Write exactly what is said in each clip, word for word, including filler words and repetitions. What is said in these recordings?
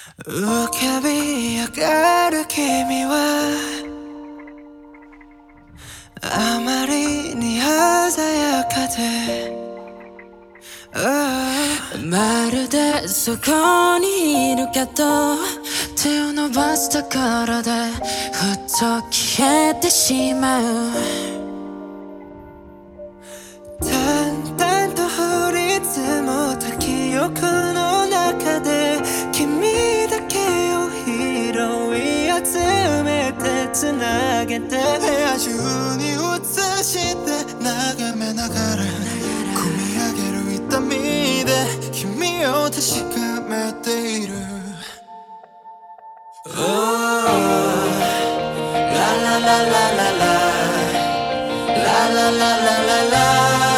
浮かび上がる君はあまりに鮮やかで、oh、まるでそこにいるけど手を伸ばすところでふっと消えてしまう。淡々と降り積もった記憶の中で君だけを拾い集めてつなげて部屋中に映して眺めながら込み上げる痛みで君を確かめている。 Oh、 ララララララララララララ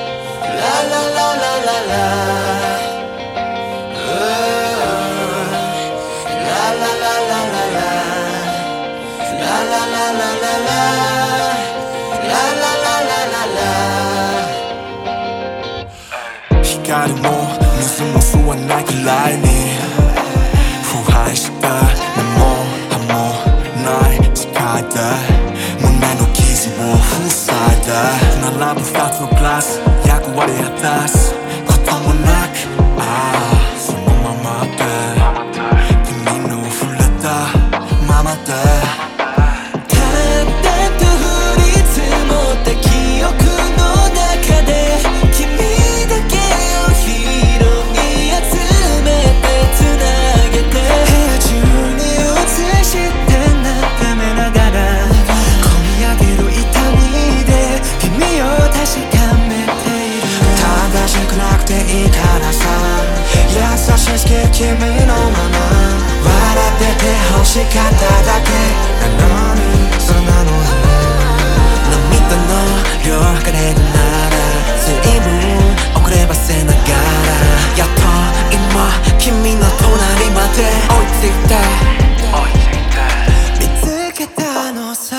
光も水も吸わないくらいに腐敗した根も葉もない世界で胸の傷を塞いで並ぶ二つのグラス役割果たすこともなく、ああそのままで君の触れたままで君のまま笑ってて欲しかっただけなのにそうなのに涙の量測れるなら随分遅ればせながらやっと今君の隣まで追いついて見つけたのさ。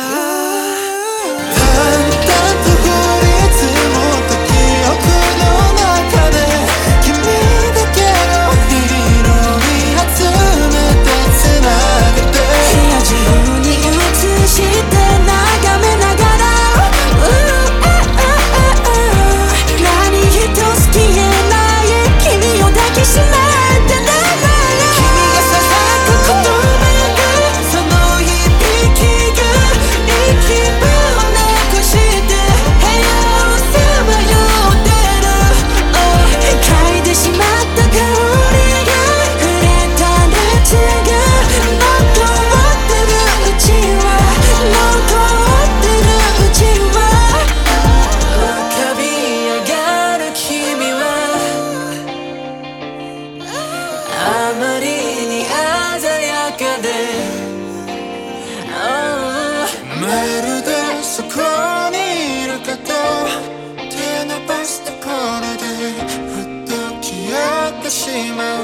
あまりに鮮やかで、oh、まるでそこにいるけど手伸ばすところでふっと消えてしまう。